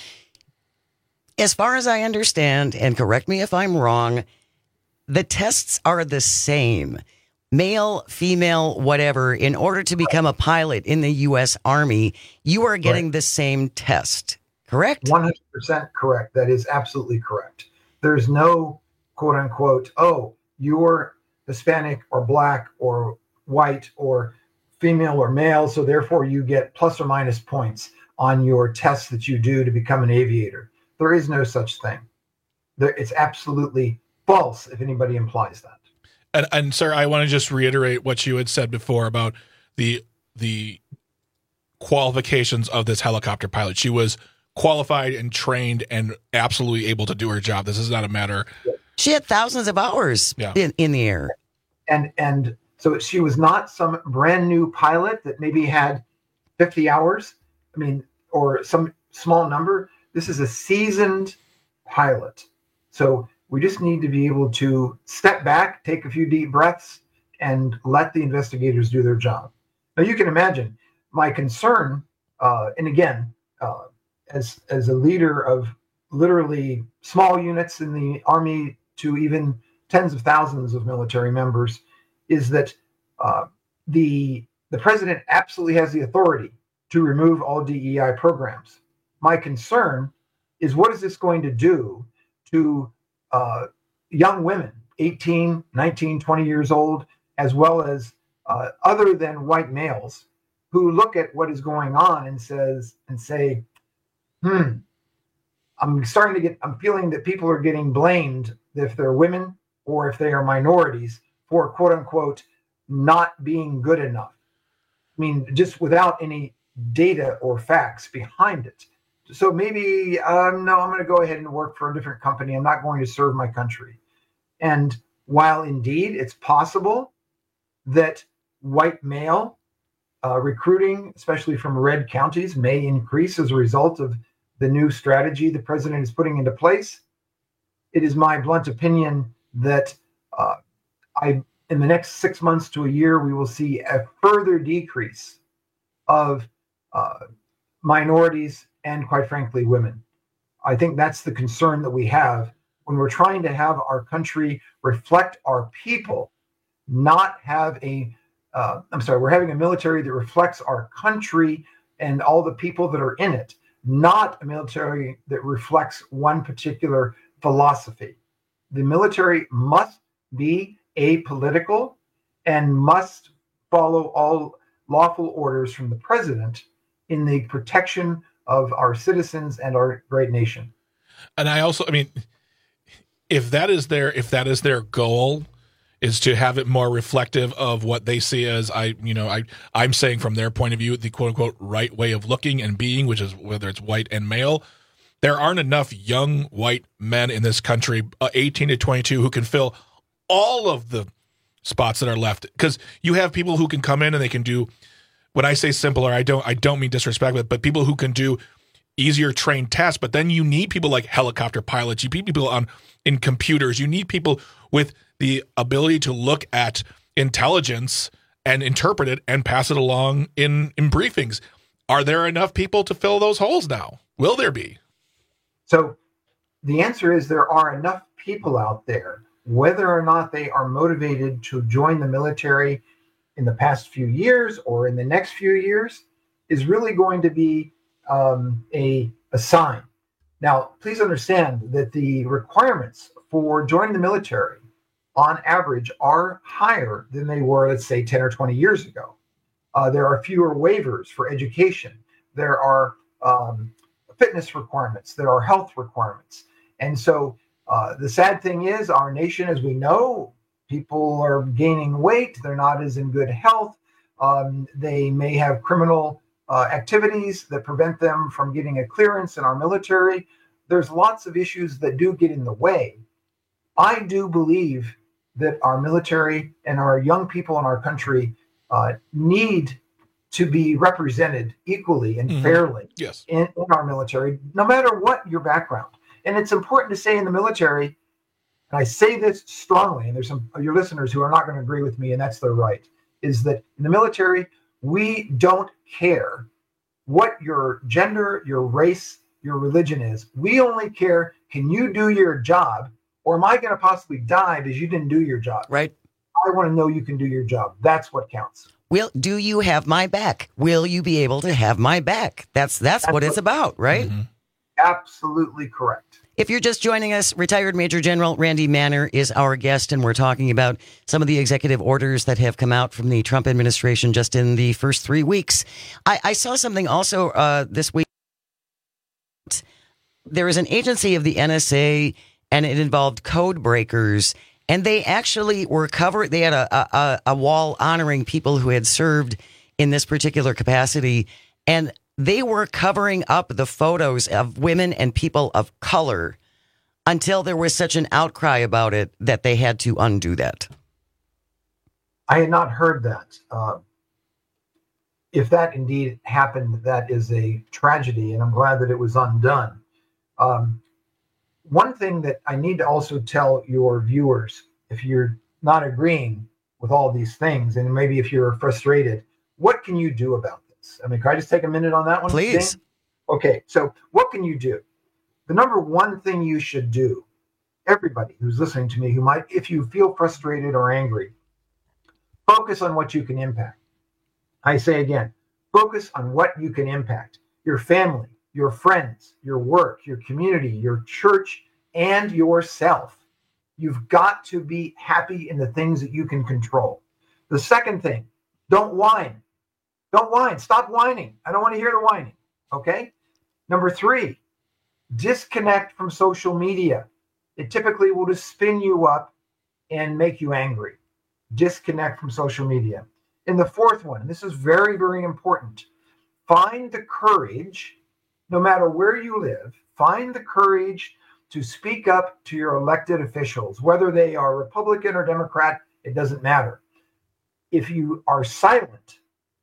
As far as I understand, and correct me if I'm wrong, the tests are the same. Male, female, whatever. In order to become a pilot in the U.S. Army, you are getting the same test, correct? 100% correct. That is absolutely correct. There's no quote unquote, oh, you're Hispanic or black or white or female or male, so therefore you get plus or minus points on your tests that you do to become an aviator. There is no such thing. It's absolutely false if anybody implies that. And sir, I want to just reiterate what you had said before about the qualifications of this helicopter pilot. She was qualified and trained and absolutely able to do her job. This is not a matter. She had thousands of hours in the air. And so she was not some brand new pilot that maybe had 50 hours, or some small number. This is a seasoned pilot. So we just need to be able to step back, take a few deep breaths, and let the investigators do their job. Now, you can imagine my concern, and again, as a leader of literally small units in the Army to even tens of thousands of military members, is that the president absolutely has the authority to remove all DEI programs. My concern is, what is this going to do to young women, 18, 19, 20 years old, as well as other than white males, who look at what is going on and say, I'm feeling that people are getting blamed if they're women or if they are minorities for quote unquote not being good enough. Just without any data or facts behind it. So maybe, no, I'm going to go ahead and work for a different company. I'm not going to serve my country. And while indeed it's possible that white male recruiting, especially from red counties, may increase as a result of the new strategy the president is putting into place, it is my blunt opinion that in the next 6 months to a year, we will see a further decrease of minorities and, quite frankly, women. I think that's the concern that we have when we're trying to have our country reflect our people, not have we're having a military that reflects our country and all the people that are in it, not a military that reflects one particular philosophy. The military must be apolitical and must follow all lawful orders from the president in the protection of our citizens and our great nation. And I also, if that is their goal, is to have it more reflective of what they see as I'm saying from their point of view, the quote unquote right way of looking and being, which is whether it's white and male. There aren't enough young white men in this country, 18 to 22, who can fill all of the spots that are left. Because you have people who can come in and they can do, when I say simpler, I don't mean disrespect, but people who can do easier trained tasks. But then you need people like helicopter pilots. You need people in computers. You need people with the ability to look at intelligence and interpret it and pass it along in briefings. Are there enough people to fill those holes now? Will there be? So the answer is there are enough people out there. Whether or not they are motivated to join the military in the past few years or in the next few years is really going to be a sign. Now, please understand that the requirements for joining the military on average are higher than they were, let's say, 10 or 20 years ago. There are fewer waivers for education. There are fitness requirements. There are health requirements. And so the sad thing is our nation, as we know, people are gaining weight. They're not as in good health. They may have criminal activities that prevent them from getting a clearance in our military. There's lots of issues that do get in the way. I do believe that our military and our young people in our country need to be represented equally and fairly in our military, no matter what your background. And it's important to say in the military, and I say this strongly, and there's some of your listeners who are not going to agree with me, and that's their right, is that in the military, we don't care what your gender, your race, your religion is. We only care, can you do your job, or am I going to possibly die because you didn't do your job? Right. I want to know you can do your job. That's what counts. Do you have my back? Will you be able to have my back? That's what it's about, right? Mm-hmm. Absolutely correct. If you're just joining us, retired Major General Randy Manner is our guest, and we're talking about some of the executive orders that have come out from the Trump administration just in the first 3 weeks. I saw something also this week. There was an agency of the NSA, and it involved code breakers, and they actually were covered. They had a wall honoring people who had served in this particular capacity. And They were covering up the photos of women and people of color until there was such an outcry about it that they had to undo that. I had not heard that. If that indeed happened, that is a tragedy, and I'm glad that it was undone. One thing that I need to also tell your viewers, if you're not agreeing with all these things, and maybe if you're frustrated, what can you do about this? I mean, can I just take a minute on that one? Please. Dan? Okay, so what can you do? The number one thing you should do, everybody who's listening to me who might, if you feel frustrated or angry, focus on what you can impact. I say again, focus on what you can impact. Your family, your friends, your work, your community, your church, and yourself. You've got to be happy in the things that you can control. The second thing, don't whine. Don't whine. Stop whining. I don't want to hear the whining. Okay? Number 3, disconnect from social media. It typically will just spin you up and make you angry. Disconnect from social media. And the fourth one, and this is very, very important, find the courage, no matter where you live, find the courage to speak up to your elected officials, whether they are Republican or Democrat, it doesn't matter. If you are silent,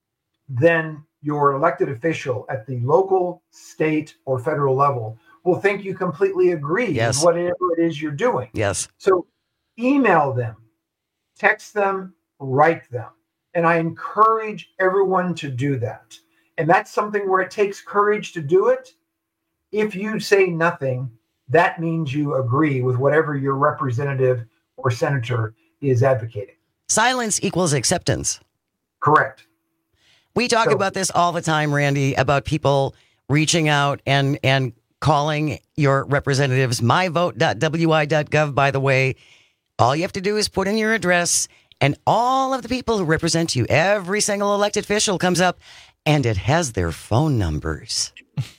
then your elected official at the local, state, or federal level will think you completely agree with whatever it is you're doing. Yes. So email them, text them, write them. And I encourage everyone to do that. And that's something where it takes courage to do it. If you say nothing, that means you agree with whatever your representative or senator is advocating. Silence equals acceptance. Correct. We talk about this all the time, Randy, about people reaching out and calling your representatives. myvote.wi.gov, by the way. All you have to do is put in your address, and all of the people who represent you, every single elected official comes up, and it has their phone numbers.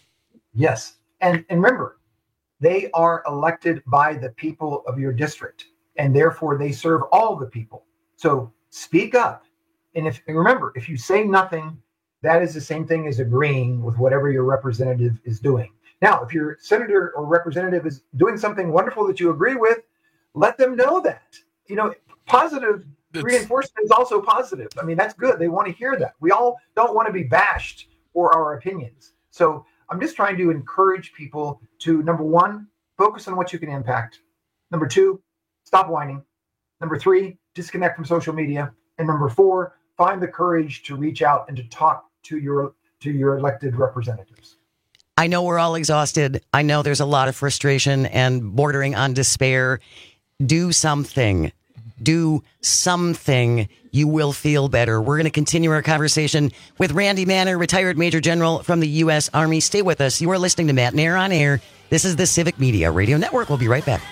Yes. And remember, they are elected by the people of your district, and therefore they serve all the people. So speak up. And remember, if you say nothing, that is the same thing as agreeing with whatever your representative is doing. Now, if your senator or representative is doing something wonderful that you agree with, let them know that. You know, positive reinforcement is also positive. I mean, that's good. They want to hear that. We all don't want to be bashed for our opinions. So I'm just trying to encourage people to, number 1, focus on what you can impact. Number 2, stop whining. Number 3, disconnect from social media. And number 4, find the courage to reach out and to talk to your elected representatives. I know we're all exhausted. I know there's a lot of frustration and bordering on despair. Do something. Do something. You will feel better. We're going to continue our conversation with Randy Manner, retired Major General from the U.S. Army. Stay with us. You are listening to Matt Nair on Air. This is the Civic Media Radio Network. We'll be right back.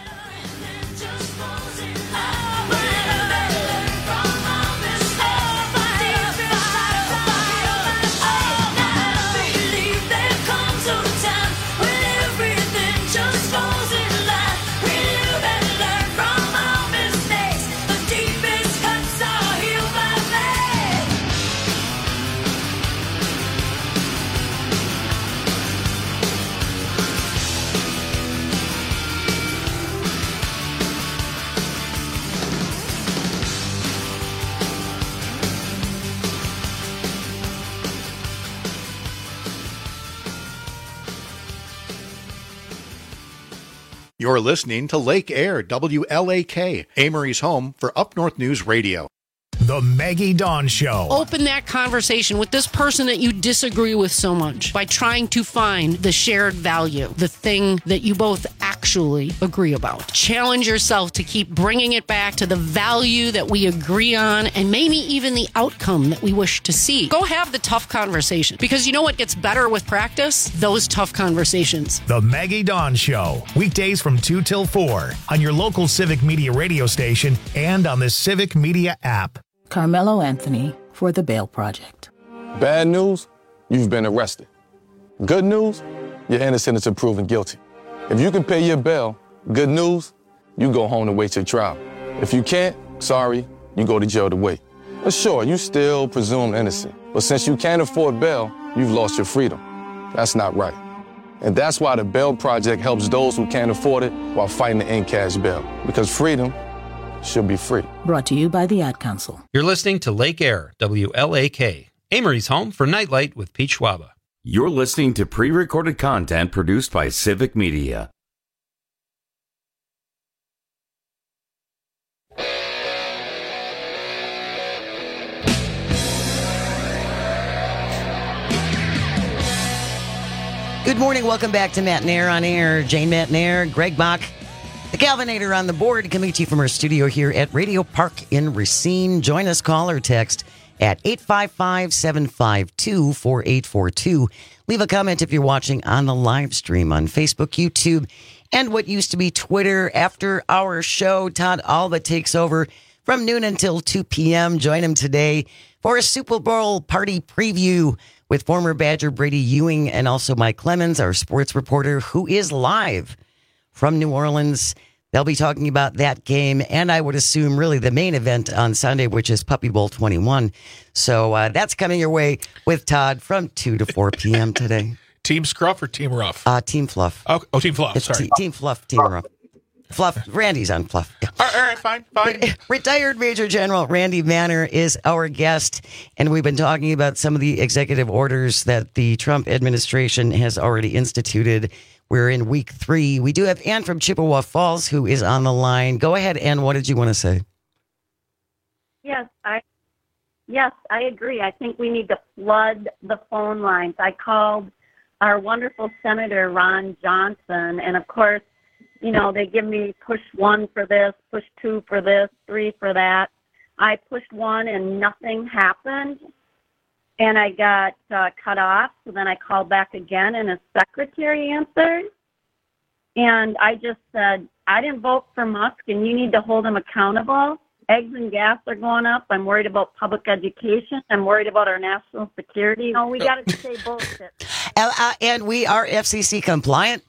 You're listening to Lake Air, WLAK, Amory's home for Up North News Radio. The Maggie Dawn Show. Open that conversation with this person that you disagree with so much by trying to find the shared value, the thing that you both actually agree about. Challenge yourself to keep bringing it back to the value that we agree on and maybe even the outcome that we wish to see. Go have the tough conversation, because you know what gets better with practice? Those tough conversations. The Maggie Dawn Show. Weekdays from 2 till 4 on your local Civic Media radio station and on the Civic Media app. Carmelo Anthony for the Bail Project. Bad news, you've been arrested. Good news, you're innocent until proven guilty. If you can pay your bail, good news, you go home to wait your trial. If you can't, sorry, you go to jail to wait. But sure, you still presumed innocent. But since you can't afford bail, you've lost your freedom. That's not right. And that's why the Bail Project helps those who can't afford it while fighting to end cash bail. Because freedom should be free. Brought to you by the Ad Council. You're listening to Lake Air, WLAK, Amory's home for Nightlight with Pete Schwaba. You're listening to pre-recorded content produced by Civic Media. Good morning. Welcome back to Matt Nair on Air. Jane Matt Nair, Greg Bach, the Calvinator on the board, coming to you from our studio here at Radio Park in Racine. Join us, call or text at 855-752-4842. Leave a comment if you're watching on the live stream on Facebook, YouTube, and what used to be Twitter. After our show, Todd Alba takes over from noon until 2 p.m. Join him today for a Super Bowl party preview with former Badger Brady Ewing and also Mike Clemens, our sports reporter, who is live from New Orleans. They'll be talking about that game, and I would assume really the main event on Sunday, which is Puppy Bowl 21. So that's coming your way with Todd from 2 to 4 p.m. today. Team Scruff or Team Rough? Team Fluff. Oh, Team Fluff. It's Sorry. Team Fluff, Team Rough. Fluff. Randy's on Fluff. Yeah. All right, fine. Retired Major General Randy Manner is our guest, and we've been talking about some of the executive orders that the Trump administration has already instituted. We're in week 3. We do have Ann from Chippewa Falls who is on the line. Go ahead, Ann. What did you want to say? Yes, I agree. I think we need to flood the phone lines. I called our wonderful Senator Ron Johnson, and of course, you know, they give me push 1 for this, push 2 for this, 3 for that. I pushed 1 and nothing happened, and I got cut off. So then I called back again, and his secretary answered. And I just said, I didn't vote for Musk, and you need to hold him accountable. Eggs and gas are going up. I'm worried about public education. I'm worried about our national security. No, we got to say bullshit. And we are FCC compliant.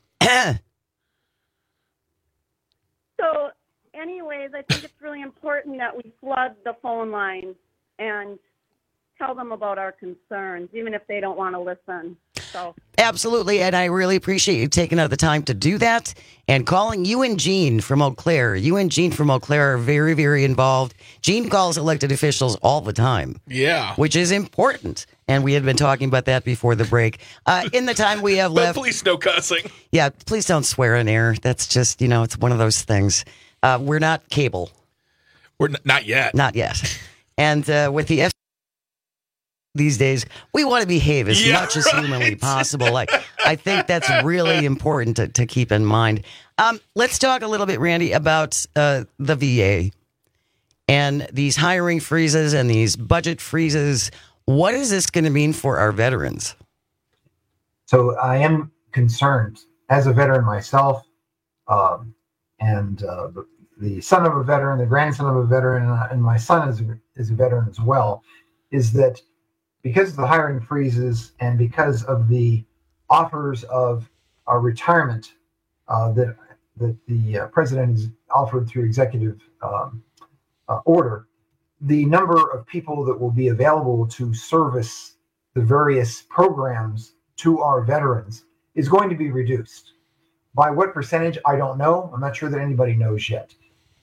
So, anyways, I think it's really important that we flood the phone lines and tell them about our concerns, even if they don't want to listen. So absolutely, and I really appreciate you taking out the time to do that and calling. You and Jean from Eau Claire. You and Jean from Eau Claire are very, very involved. Jean calls elected officials all the time. Yeah. Which is important. And we had been talking about that before the break. In the time we have left. But please, no cussing. Yeah, please don't swear on air. That's just, it's one of those things. We're not cable. We're not yet. Not yet. And with the these days, we want to behave as much as humanly possible. I think that's really important to keep in mind. Let's talk a little bit, Randy, about the VA and these hiring freezes and these budget freezes. What is this going to mean for our veterans? So I am concerned as a veteran myself, and the son of a veteran, the grandson of a veteran, and my son is a veteran as well, is that because of the hiring freezes and because of the offers of retirement that the president has offered through executive order, the number of people that will be available to service the various programs to our veterans is going to be reduced. By what percentage, I don't know. I'm not sure that anybody knows yet.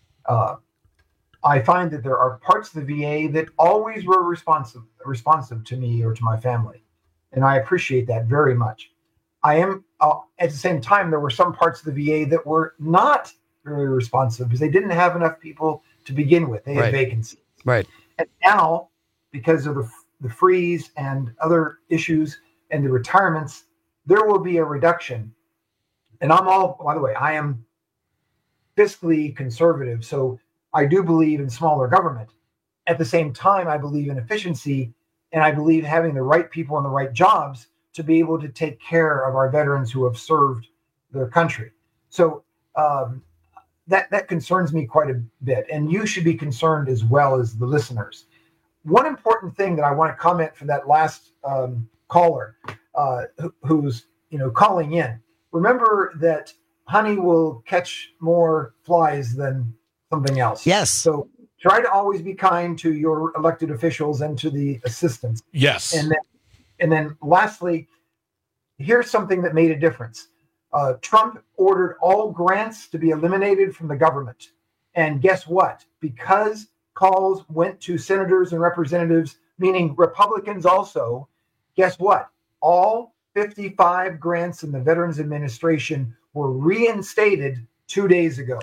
I find that there are parts of the VA that always were responsive to me or to my family, and I appreciate that very much. I am at the same time, there were some parts of the VA that were not very responsive because they didn't have enough people to begin with. They had vacancies. Right. And now, because of the freeze and other issues and the retirements, there will be a reduction. And by the way, I am fiscally conservative, so I do believe in smaller government. At the same time, I believe in efficiency, and I believe having the right people in the right jobs to be able to take care of our veterans who have served their country. So that concerns me quite a bit, and you should be concerned as well as the listeners. One important thing that I want to comment for that last caller who's calling in. Remember that honey will catch more flies than something else. Yes. So try to always be kind to your elected officials and to the assistants. Yes. And then lastly, here's something that made a difference. Trump ordered all grants to be eliminated from the government. And guess what? Because calls went to senators and representatives, meaning Republicans also, guess what? All 55 grants in the Veterans Administration were reinstated 2 days ago.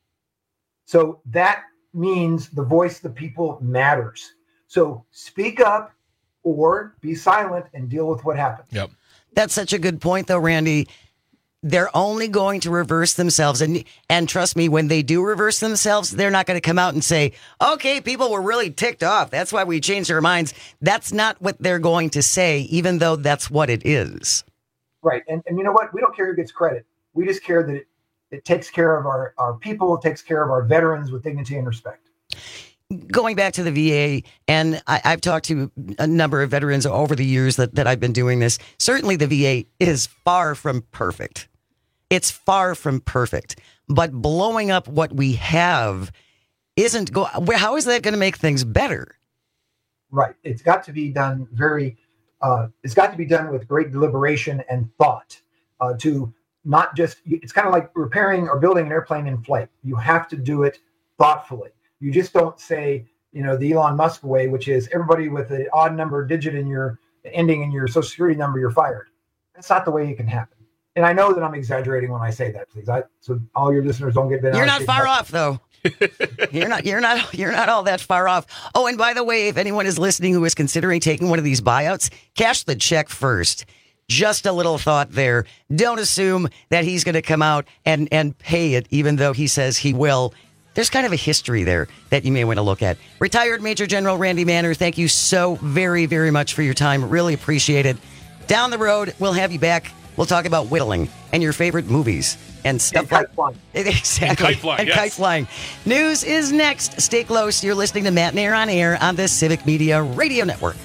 So that means the voice of the people matters. So speak up or be silent and deal with what happened. Yep. That's such a good point, though, Randy. They're only going to reverse themselves. And trust me, when they do reverse themselves, they're not going to come out and say, okay, people were really ticked off. That's why we changed our minds. That's not what they're going to say, even though that's what it is. Right. And you know what? We don't care who gets credit. We just care that it takes care of our people, it takes care of our veterans with dignity and respect. Going back to the VA, and I've talked to a number of veterans over the years that I've been doing this. Certainly the VA is far from perfect. It's far from perfect. But blowing up what we have isn't how is that going to make things better? Right. It's got to be done it's got to be done with great deliberation and thought to not just, it's kind of like repairing or building an airplane in flight. You have to do it thoughtfully. You just don't say, the Elon Musk way, which is everybody with an odd number digit in your ending in your social security number, you're fired. That's not the way it can happen. And I know that I'm exaggerating when I say that, please. So all your listeners don't get bent out. You're not far off, though. You're not all that far off. Oh, and by the way, if anyone is listening who is considering taking one of these buyouts, cash the check first. Just a little thought there. Don't assume that he's going to come out and pay it, even though he says he will. There's kind of a history there that you may want to look at. Retired Major General Randy Manner, thank you so very, very much for your time. Really appreciate it. Down the road, we'll have you back. We'll talk about whittling and your favorite movies and stuff like that. Exactly. And kite flying. And kite flying. News is next. Stay close. You're listening to Matt and Air on Air on the Civic Media Radio Network.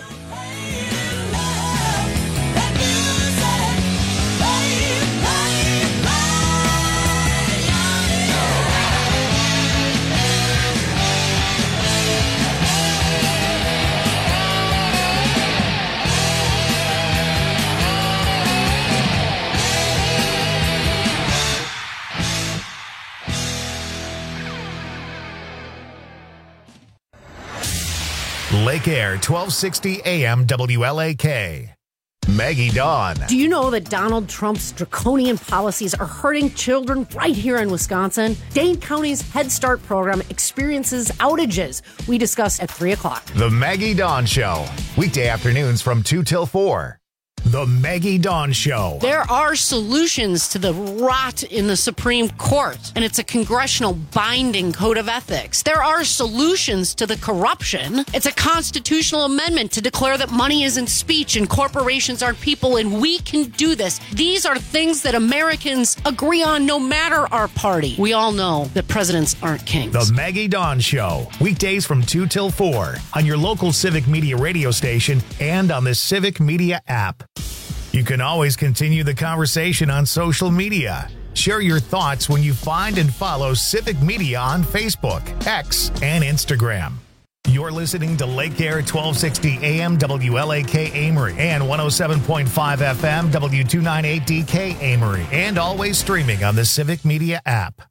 Lake Air, 1260 AM WLAK. Maggie Dawn. Do you know that Donald Trump's draconian policies are hurting children right here in Wisconsin? Dane County's Head Start program experiences outages. We discussed at 3 o'clock. The Maggie Dawn Show. Weekday afternoons from 2 till 4. The Maggie Dawn Show. There are solutions to the rot in the Supreme Court, and it's a congressional binding code of ethics. There are solutions to the corruption. It's a constitutional amendment to declare that money isn't speech and corporations aren't people, and we can do this. These are things that Americans agree on no matter our party. We all know that presidents aren't kings. The Maggie Dawn Show. Weekdays from 2 till 4 on your local Civic Media radio station and on the Civic Media app. You can always continue the conversation on social media. Share your thoughts when you find and follow Civic Media on Facebook, X, and Instagram. You're listening to Lake Air 1260 AM WLAK Amory and 107.5 FM W298DK Amory, and always streaming on the Civic Media app.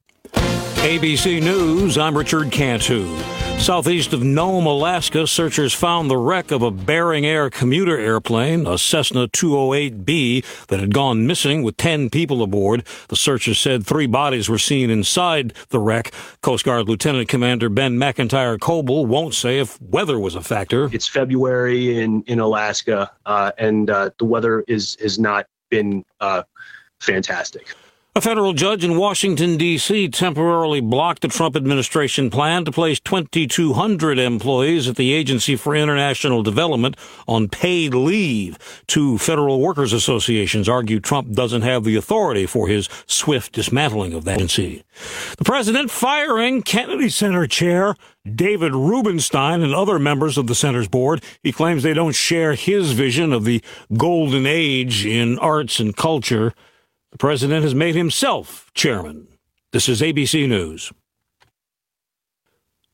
ABC News, I'm Richard Cantu. Southeast of Nome, Alaska, searchers found the wreck of a Bering Air commuter airplane, a Cessna 208B, that had gone missing with 10 people aboard. The searchers said 3 bodies were seen inside the wreck. Coast Guard Lieutenant Commander Ben McIntyre Coble won't say if weather was a factor. It's February in Alaska, and the weather has not been fantastic. A federal judge in Washington, D.C. temporarily blocked the Trump administration plan to place 2,200 employees at the Agency for International Development on paid leave. 2 federal workers associations argue Trump doesn't have the authority for his swift dismantling of that agency. The president firing Kennedy Center chair David Rubenstein and other members of the center's board. He claims they don't share his vision of the golden age in arts and culture. The president has made himself chairman. This is ABC News.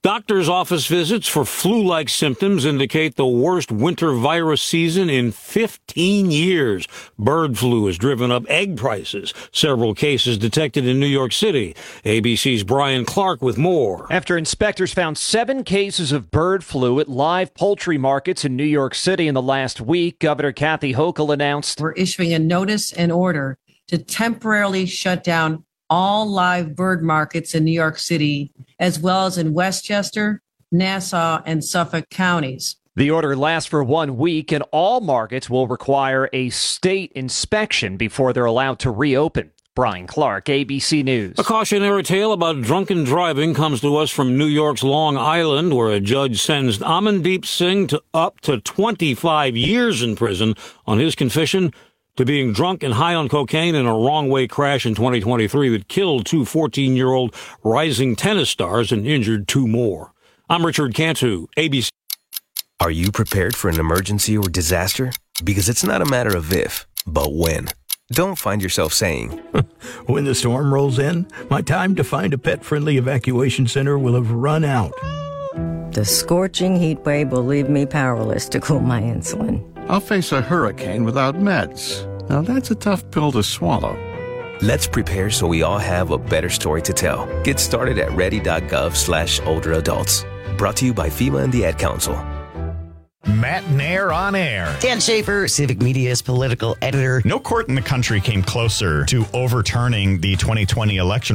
Doctor's office visits for flu-like symptoms indicate the worst winter virus season in 15 years. Bird flu has driven up egg prices. Several cases detected in New York City. ABC's Brian Clark with more. After inspectors found 7 cases of bird flu at live poultry markets in New York City in the last week, Governor Kathy Hochul announced, "We're issuing a notice and order to temporarily shut down all live bird markets in New York City, as well as in Westchester, Nassau, and Suffolk counties." The order lasts for 1 week, and all markets will require a state inspection before they're allowed to reopen. Brian Clark, ABC News. A cautionary tale about drunken driving comes to us from New York's Long Island, where a judge sentenced Amandeep Singh to up to 25 years in prison on his confession to being drunk and high on cocaine in a wrong-way crash in 2023 that killed 2 14-year-old rising tennis stars and injured 2 more. I'm Richard Cantu, ABC. Are you prepared for an emergency or disaster? Because it's not a matter of if, but when. Don't find yourself saying, "When the storm rolls in, my time to find a pet-friendly evacuation center will have run out." The scorching heat wave will leave me powerless to cool my insulin. I'll face a hurricane without meds. Now that's a tough pill to swallow. Let's prepare so we all have a better story to tell. Get started at ready.gov/older adults. Brought to you by FEMA and the Ad Council. Matt Nair on air. Dan Schaefer, Civic Media's political editor. No court in the country came closer to overturning the 2020 election